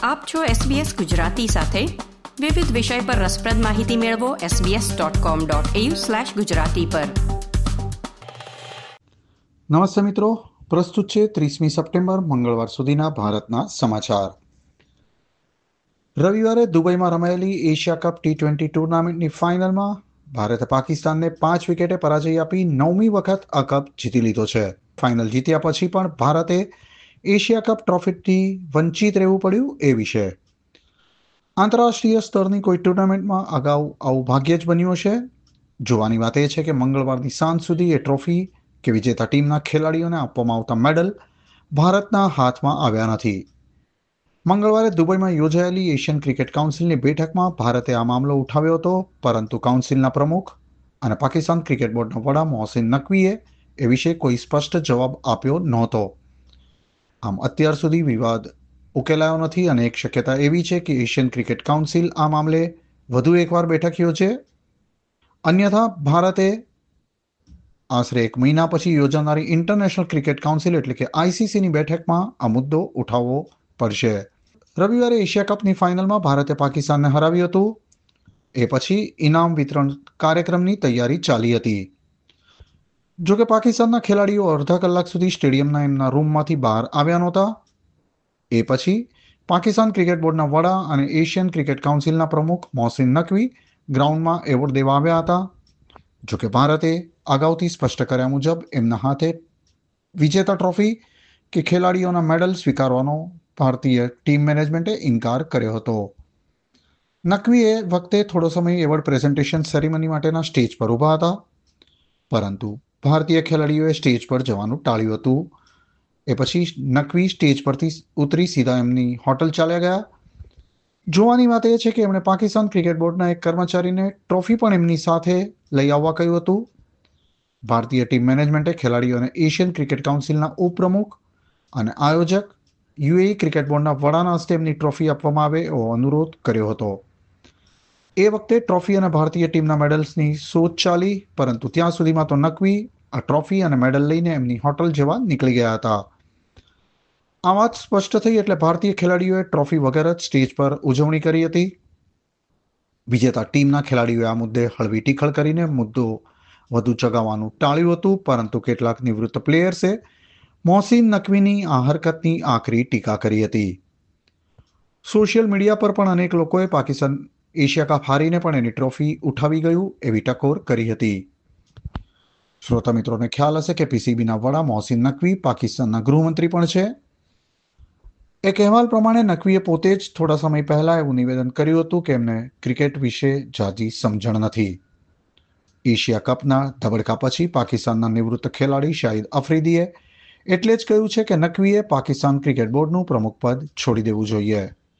આપ છો SBS ગુજરાતી સાથે વિવિધ વિષય પર રસપ્રદ માહિતી મેળવો sbs.com.au/gujarati પર. નમસ્તે મિત્રો, પ્રસ્તુત છે 30મી સપ્ટેમ્બર મંગળવાર સુધીના ભારતના સમાચાર. રવિવારે દુબઈમાં રમાયેલી એશિયા કપ T20 ટુર્નામેન્ટની ફાઇનલમાં ભારતે પાકિસ્તાનને 5 વિકેટે પરાજય આપી 9મી વખત આ કપ જીતી લીધો છે. ફાઇનલ જીત્યા પછી પણ ભારતે એશિયા કપ ટ્રોફીથી વંચિત રહેવું પડ્યું એ વિશે. આંતરરાષ્ટ્રીય સ્તરની કોઈ ટુર્નામેન્ટમાં અગાઉ આવું ભાગ્યે જ બન્યું હશે. જોવાની વાત એ છે કે મંગળવારની સાંજ સુધી એ ટ્રોફી કે વિજેતા ટીમના ખેલાડીઓને આપવામાં આવતા મેડલ ભારતના હાથમાં આવ્યા નથી. મંગળવારે દુબઈમાં યોજાયેલી એશિયન ક્રિકેટ કાઉન્સિલની બેઠકમાં ભારતે આ મામલો ઉઠાવ્યો હતો, પરંતુ કાઉન્સિલના પ્રમુખ અને પાકિસ્તાન ક્રિકેટ બોર્ડના વડા મોહસિન નકવીએ એ વિશે કોઈ સ્પષ્ટ જવાબ આપ્યો નહોતો. આમ અત્યાર સુધી વિવાદ ઉકેલાયો નથી અને એક શક્યતા એવી છે કે એશિયન ક્રિકેટ કાઉન્સિલ આ મામલે વધુ એકવાર બેઠક યોજે. અન્યથા ભારતે આશરે 1 મહિના પછી યોજાનારી ઇન્ટરનેશનલ ક્રિકેટ કાઉન્સિલ એટલે કે ICCની બેઠકમાં આ મુદ્દો ઉઠાવવો પડશે. રવિવારે એશિયા કપની ફાઇનલમાં ભારતે પાકિસ્તાનને હરાવ્યું હતું. એ પછી ઇનામ વિતરણ કાર્યક્રમની તૈયારી ચાલી હતી. જોકે પાકિસ્તાનના ખેલાડીઓ અડધા કલાક સુધી સ્ટેડિયમના એમના રૂમમાંથી બહાર આવ્યા નહોતા. એ પછી પાકિસ્તાન ક્રિકેટ બોર્ડના વડા અને એશિયન ક્રિકેટ કાઉન્સિલના પ્રમુખ મોહસિન નકવી ગ્રાઉન્ડમાં એવોર્ડ દેવા આવ્યા હતા. જોકે ભારતે અગાઉથી સ્પષ્ટ કર્યા મુજબ એમના હાથે વિજેતા ટ્રોફી કે ખેલાડીઓના મેડલ સ્વીકારવાનો ભારતીય ટીમ મેનેજમેન્ટે ઇનકાર કર્યો હતો. નકવીએ વખતે થોડો સમય એવોર્ડ પ્રેઝન્ટેશન સેરેમની માટેના સ્ટેજ પર ઊભા હતા, પરંતુ ભારતીય ખેલાડીઓએ સ્ટેજ પર જવાનું ટાળ્યું હતું. એ પછી નકવી સ્ટેજ પરથી ઉતરી સીધા એમની હોટલ ચાલ્યા ગયા. જોવાની વાત એ છે કે એમણે પાકિસ્તાન ક્રિકેટ બોર્ડના એક કર્મચારીને ટ્રોફી પણ એમની સાથે લઈ આવવા કહ્યું હતું. ભારતીય ટીમ મેનેજમેન્ટે ખેલાડીઓને એશિયન ક્રિકેટ કાઉન્સિલના ઉપપ્રમુખ અને આયોજક UAE ક્રિકેટ બોર્ડના વડાના હસ્તે એમની ટ્રોફી આપવામાં આવે એવો અનુરોધ કર્યો હતો. એ વખતે ટ્રોફી અને ભારતીય ટીમના મેડલ્સની શોધ ચાલી, પરંતુ ત્યાં સુધીમાં તો નકવી આ ટ્રોફી અને મેડલ લઈને એમની હોટલ જવા નીકળી ગયા હતા. આ વાત સ્પષ્ટ થઈ એટલે ભારતીય ખેલાડીઓએ ટ્રોફી વગર જ સ્ટેજ પર ઉજવણી કરી હતી. વિજેતા ટીમના ખેલાડીઓએ આ મુદ્દે હળવી ટીખળ કરીને મુદ્દો વધુ ચગાવવાનું ટાળ્યું હતું, પરંતુ કેટલાક નિવૃત્ત પ્લેયર્સે મોહસિન નકવીની આ હરકતની આકરી ટીકા કરી હતી. સોશિયલ મીડિયા પર પણ અનેક લોકોએ પાકિસ્તાન એશિયા કપ હારીને પણ એની ટ્રોફી ઉઠાવી ગયું એવી ટકોર કરી હતી. શ્રોતા મિત્રોને ખ્યાલ હશે કે PCBના વડા મોહસિન નકવી પાકિસ્તાનના ગૃહમંત્રી પણ છે. એક અહેવાલ પ્રમાણે નકવીએ પોતે જ થોડા સમય પહેલા એવું નિવેદન કર્યું હતું કે એમને ક્રિકેટ વિશે ઝાઝી સમજણ નથી. એશિયા કપના ધબડકા પછી પાકિસ્તાનના નિવૃત્ત ખેલાડી શાહિદ અફ્રીદીએ એટલે જ કહ્યું છે કે નકવીએ પાકિસ્તાન ક્રિકેટ બોર્ડનું પ્રમુખ પદ છોડી દેવું જોઈએ.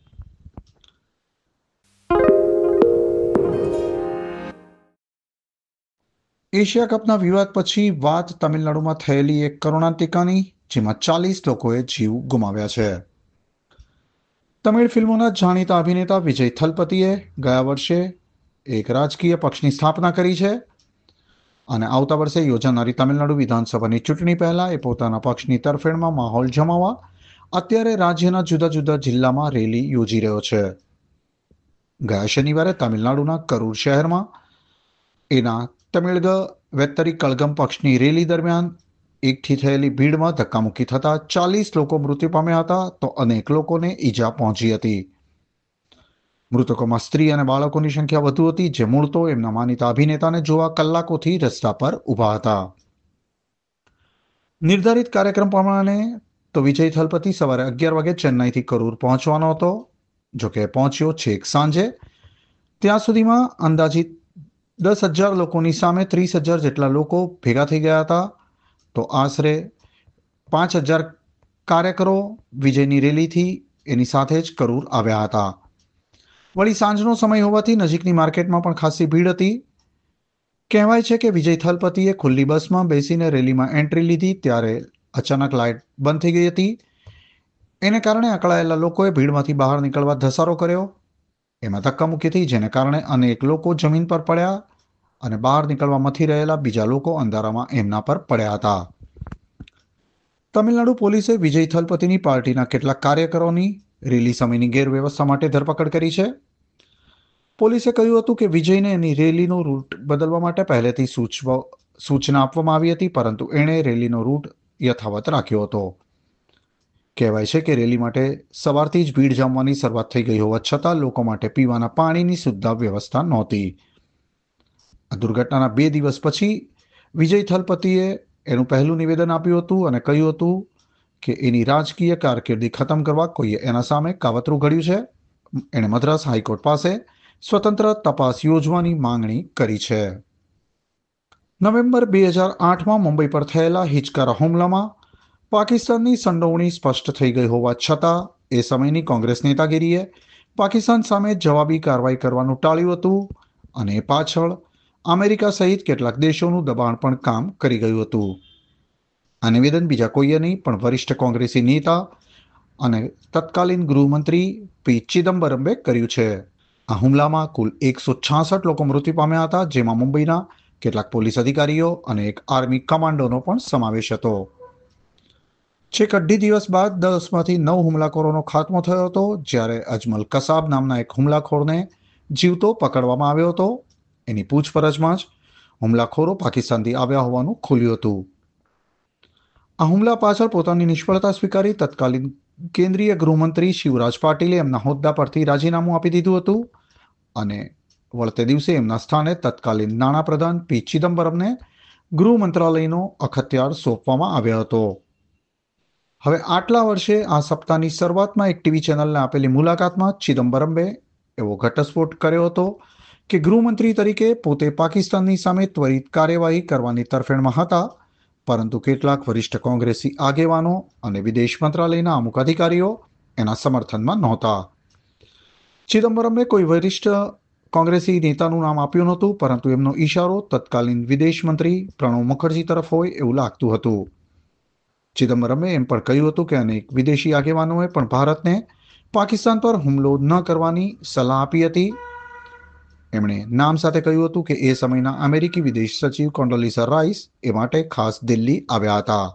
એશિયા કપના વિવાદ પછી વાત તમિલનાડુમાં થયેલી એક કરુણાંતિકાની, જેમાં 40 લોકોએ જીવ ગુમાવ્યા છે. તમિળ ફિલ્મોના જાણીતા અભિનેતા વિજય થલપતિએ ગયા વર્ષે એક રાજકીય પક્ષની સ્થાપના કરી છે અને આવતા વર્ષે યોજાનારી તમિલનાડુ વિધાનસભાની ચૂંટણી પહેલા એ પોતાના પક્ષની તરફેણમાં માહોલ જમાવવા અત્યારે રાજ્યના જુદા જુદા જિલ્લામાં રેલી યોજી રહ્યો છે. ગયા શનિવારે તમિલનાડુના કરૂર શહેરમાં એના તમિળગ વેત્તરી કળગમ પક્ષની રેલી દરમિયાન એકઠી થયેલી ભીડમાં ધક્કામુક્કી થતાં 40 લોકો મૃત્યુ પામ્યા હતા, તો અનેક લોકોને ઈજા પહોંચી હતી. મૃતકોમાં સ્ત્રી અને બાળકોની સંખ્યા વધુ હતી, જે મૂળ તો એમના માનીતા અભિનેતાને જોવા કલાકોથી રસ્તા પર ઊભા હતા. નિર્ધારિત કાર્યક્રમ પ્રમાણે તો વિજય થલપતિ સવારે 11 વાગે ચેન્નાઈથી કરૂર પહોંચવાનો હતો. જોકે પહોંચ્યો છેક સાંજે. ત્યાં સુધીમાં અંદાજિત 10,000 લોકોની સામે 30,000 જેટલા લોકો ભેગા થઈ ગયા હતા, તો આશરે 5,000 કાર્યકરો વિજયની રેલીથી એની સાથે જ કરૂર આવ્યા હતા. વળી સાંજનો સમય હોવાથી નજીકની માર્કેટમાં પણ ખાસી ભીડ હતી. કહેવાય છે કે વિજય થલપતિએ ખુલ્લી બસમાં બેસીને રેલીમાં એન્ટ્રી લીધી ત્યારે અચાનક લાઇટ બંધ થઈ ગઈ હતી. એને કારણે અકળાયેલા લોકોએ ભીડમાંથી બહાર નીકળવા ધસારો કર્યો. એમાં ધક્કામુક્કી થઈ, જેને કારણે અનેક લોકો જમીન પર પડ્યા અને બહાર નીકળવા મથી રહેલા બીજા લોકો અંધારામાં એમના પર પડ્યા હતા. તમિલનાડુ પોલીસે વિજય થલપતિની પાર્ટીના કેટલાક કાર્યકરોની રેલી સમયની ગેરવ્યવસ્થા માટે ધરપકડ કરી છે. પોલીસે કહ્યું હતું કે વિજયને એની રેલીનો રૂટ બદલવા માટે પહેલેથી સૂચના આપવામાં આવી હતી, પરંતુ એણે રેલીનો રૂટ યથાવત રાખ્યો હતો. કહેવાય છે કે રેલી માટે સવારથી જ ભીડ જામવાની શરૂઆત થઈ ગઈ હોવા છતાં લોકો માટે પીવાના પાણીની સુદ્ધા વ્યવસ્થા નહોતી. આ દુર્ઘટનાના 2 દિવસ પછી વિજય થલપતિએ એનું પહેલું નિવેદન આપ્યું હતું અને કહ્યું હતું કે એની રાજકીય કારકિર્દી ખતમ કરવા કોઈએ એના સામે કાવતરું ઘડ્યું છે. એણે મદ્રાસ હાઈકોર્ટ પાસે સ્વતંત્ર તપાસ યોજવાની માંગણી કરી છે. નવેમ્બર 2008માં મુંબઈ પર થયેલા હિચકારા હુમલામાં પાકિસ્તાનની સંડોવણી સ્પષ્ટ થઈ ગઈ હોવા છતાં એ સમયની કોંગ્રેસ નેતાગીરીએ પાકિસ્તાન સામે જવાબી કાર્યવાહી કરવાનું ટાળ્યું હતું અને એ પાછળ અમેરિકા સહિત કેટલાક દેશોનું દબાણ પણ કામ કરી ગયું હતું. આ નિવેદન બીજા કોઈએ નહીં પણ વરિષ્ઠ કોંગ્રેસી નેતા અને તત્કાલીન ગૃહમંત્રી પી ચિદમ્બરમે કર્યું છે. આ હુમલામાં કુલ 166 લોકો મૃત્યુ પામ્યા હતા, જેમાં મુંબઈના કેટલાક પોલીસ અધિકારીઓ અને એક આર્મી કમાન્ડોનો પણ સમાવેશ હતો. છેક 2.5 દિવસ બાદ 10માંથી 9 હુમલાખોરોનો ખાત્મો થયો હતો, જ્યારે અજમલ કસાબ નામના એક હુમલાખોરને જીવતો પકડવામાં આવ્યો હતો. એની પૂછપરછમાં જ હુમલાખોરો પાકિસ્તાનથી આવ્યા હોવાનું ખુલ્યું હતું. આ હુમલા પાછળ પોતાની નિષ્ફળતા સ્વીકારી તત્કાલીન કેન્દ્રીય ગૃહમંત્રી શિવરાજ પાટીલે એમના હોદ્દા પરથી રાજીનામું આપી દીધું હતું અને વળતે દિવસે એમના સ્થાને તત્કાલીન નાણાપ્રધાન પી ચિદમ્બરમને ગૃહ મંત્રાલયનો અખત્યાર સોંપવામાં આવ્યો હતો. હવે આટલા વર્ષે આ સપ્તાહની શરૂઆતમાં એક ટીવી ચેનલને આપેલી મુલાકાતમાં ચિદમ્બરમે એવો ઘટસ્ફોટ કર્યો હતો કે ગૃહમંત્રી તરીકે પોતે પાકિસ્તાનની સામે ત્વરિત કાર્યવાહી કરવાની તરફેણમાં હતા, પરંતુ કેટલાક વરિષ્ઠ કોંગ્રેસી આગેવાનો અને વિદેશ મંત્રાલયના અમુક અધિકારીઓ એના સમર્થનમાં નહોતા. ચિદમ્બરમે કોઈ વરિષ્ઠ કોંગ્રેસી નેતાનું નામ આપ્યું નહોતું, પરંતુ એમનો ઈશારો તત્કાલીન વિદેશ મંત્રી પ્રણવ મુખર્જી તરફ હોય એવું લાગતું હતું. ચિદમ્બરમે એમ પણ કહ્યું હતું કે અનેક વિદેશી આગેવાનોએ પણ ભારતને પાકિસ્તાન પર હુમલો ન કરવાની સલાહ આપી હતી. એમણે નામ સાથે કહ્યું હતું કે એ સમયના અમેરિકી વિદેશ સચિવ કોન્ડોલીઝા રાઈસ એ માટે ખાસ દિલ્હી આવ્યા હતા.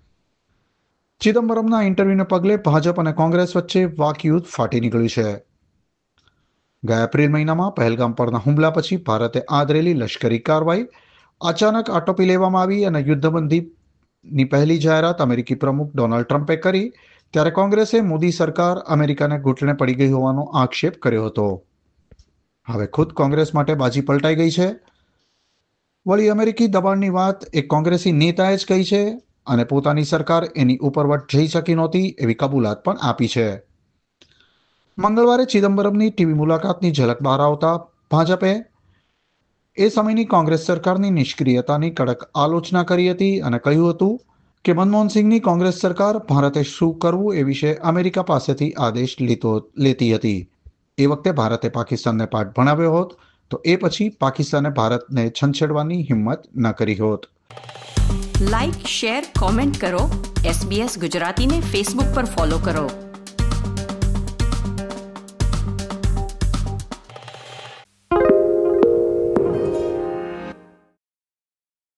ચિદમ્બરમના ઇન્ટરવ્યુને પગલે ભાજપ અને કોંગ્રેસ વચ્ચે વાકયુદ્ધ ફાટી નીકળ્યું છે. ગયા એપ્રિલ મહિનામાં પહેલગામ પરના હુમલા પછી ભારતે આદરેલી લશ્કરી કાર્યવાહી અચાનક આટોપી લેવામાં આવી અને યુદ્ધબંધીની પહેલી જાહેરાત અમેરિકી પ્રમુખ ડોનાલ્ડ ટ્રમ્પે કરી, ત્યારે કોંગ્રેસે મોદી સરકાર અમેરિકાને ઘૂંટણે પડી ગઈ હોવાનો આક્ષેપ કર્યો હતો. હવે ખુદ કોંગ્રેસ માટે બાજી પલટાઈ ગઈ છે. વળી અમેરિકી દબાણની વાત એક કોંગ્રેસી નેતાએ જ કહી છે અને પોતાની સરકાર એની ઉપરવટ જઈ શકી નહોતી એવી કબૂલાત પણ આપી છે. મંગળવારે ચિદમ્બરમની ટીવી મુલાકાતની ઝલક બહાર આવતા ભાજપે એ સમયની કોંગ્રેસ સરકારની નિષ્ક્રિયતાની કડક આલોચના કરી હતી અને કહ્યું હતું કે મનમોહન સિંહની કોંગ્રેસ સરકાર ભારતે શું કરવું એ વિશે અમેરિકા પાસેથી આદેશ લેતી હતી. એ વખતે ભારતે પાકિસ્તાનને પાઠ ભણાવ્યો હોત તો એ પછી પાકિસ્તાને ભારતને છંછેડવાની હિંમત ન કરી હોત. લાઇક, શેર, કોમેન્ટ કરો. SBS ગુજરાતીને ફેસબુક પર ફોલો કરો.